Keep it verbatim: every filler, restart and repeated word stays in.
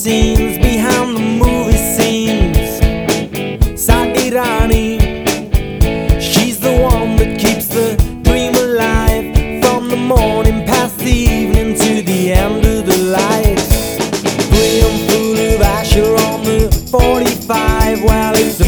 scenes behind the movie scenes. Sagirani, she's the one that keeps the dream alive, from the morning past the evening to the end of the light. Brimful of Asher on the forty-five, well, it's a